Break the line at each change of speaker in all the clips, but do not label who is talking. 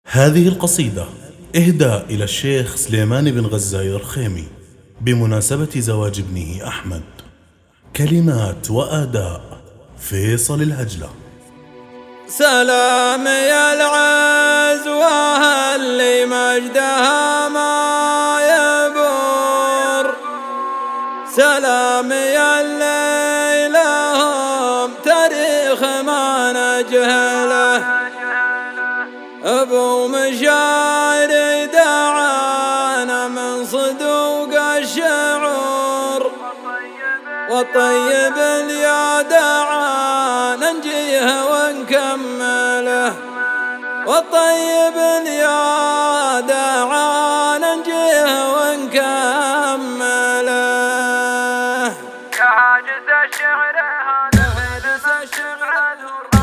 هذه القصيدة إهداء إلى الشيخ سليمان بن غزاي الرخيمي بمناسبة زواج ابنه أحمد. كلمات وأداء فيصل الهجلة.
سلام يا العزوة اللي مجدها ما يبور، سلام يا اللي لهم تاريخ ما نجهله. أبو مشاعر دعانا من صدوق الشعور، والطيب اليا دعانا نجيه ونكمله، والطيب اليا دعانا نجيه ونكمله.
يا حاجز الشعر هذا حاجز الشعر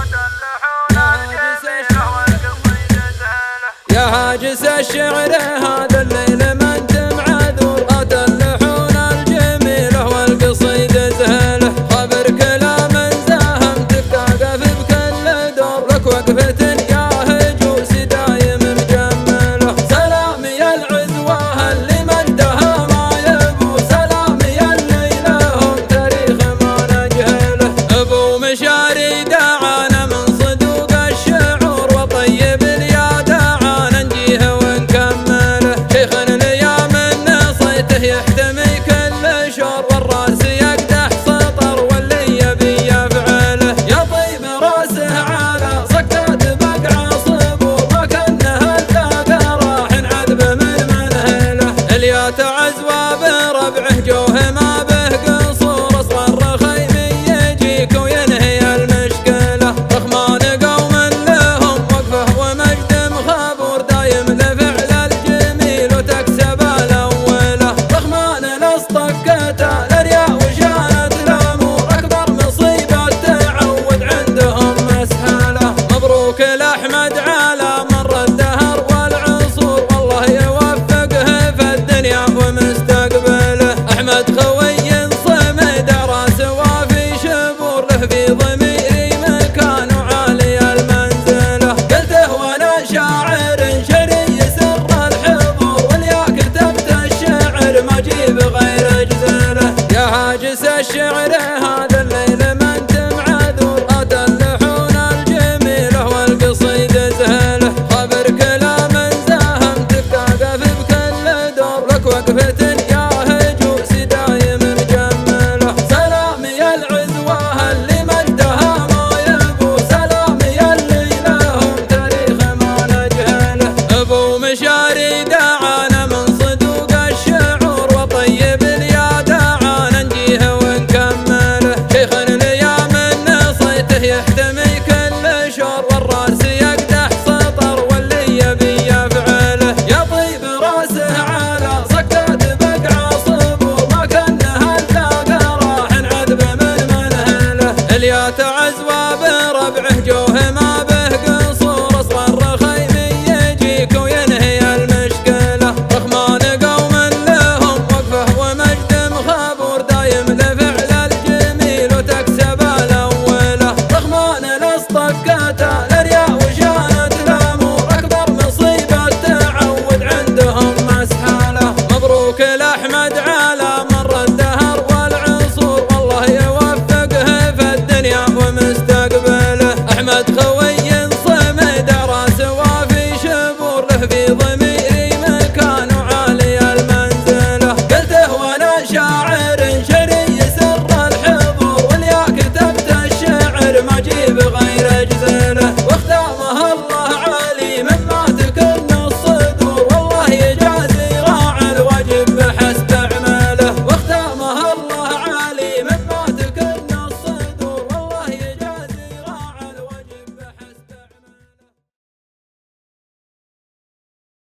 يا هاجس الشعر هذا الليل ما انت معذور، غاد اللحون الجميلة والقصيد زهله. خبر كلام زاهمتك تقف بكل دور، لك وقفة يا هجوس دايم مجمله. سلام يا العزوة اللي مجدها ما يبور، سلام يا اللي لهم تاريخ ما نجهله. ابو مشاري دعانا من صدوق الشعور، وطيب يحتمي كل شور، والراس يقدح سطر واللي يبي يفعله. يا طيب راسه على صكات بقع صبور، وكأنها التاقى راح عذبه من منهله. اليا تعزوى بربعه جوه ما به قصور، اصغر رخيمي يجيك وينهي المشكله. رخمان قوم لهم وقفه ومجد مخبور، دايم لفعل الجميل وتكسب طقته الرياء وشانت الامور. اكبر مصيبه تعود عندهم مسهله. مبروك لاحمد